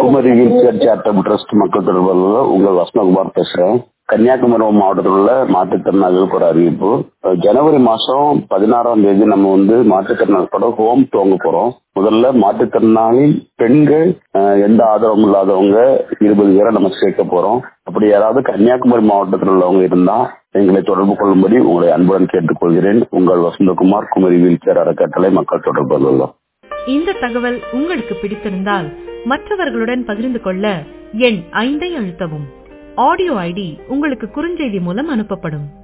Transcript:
Kumari wheelchair charitable trust மக்கள் தொடர்பு உங்கள் வசந்தகுமார் பேசுறேன். கன்னியாகுமரி மாவட்டத்தில் உள்ள மாற்றுத்திறனாளிகளுக்கு ஒரு அறிவிப்பு. ஜனவரி மாசம் 16ஆம் தேதி நம்ம மாற்றுத்திறனாளிகளோட ஹோம் துவங்க போறோம். முதல்ல மாற்றுத்திறனாளி பெண்கள் எந்த ஆதரவும் இல்லாதவங்க 20 பேரை நம்ம சேர்க்க போறோம். அப்படி யாராவது கன்னியாகுமரி மாவட்டத்தில் உள்ளவங்க இருந்தா எங்களை தொடர்பு கொள்ளும்படி உங்களை அன்புடன் கேட்டுக்கொள்கிறேன். உங்கள் வசந்தகுமார், குமரி வீல்சேர் அறக்கட்டளை மக்கள் தொடர்பு அலுவலகம். இந்த தகவல் உங்களுக்கு பிடித்திருந்தால் மற்றவர்களுடன் பகிர்ந்து கொள்ள எண் 5 அழுத்தவும். ஆடியோ ஐடி உங்களுக்கு குறுஞ்செய்தி மூலம் அனுப்பப்படும்.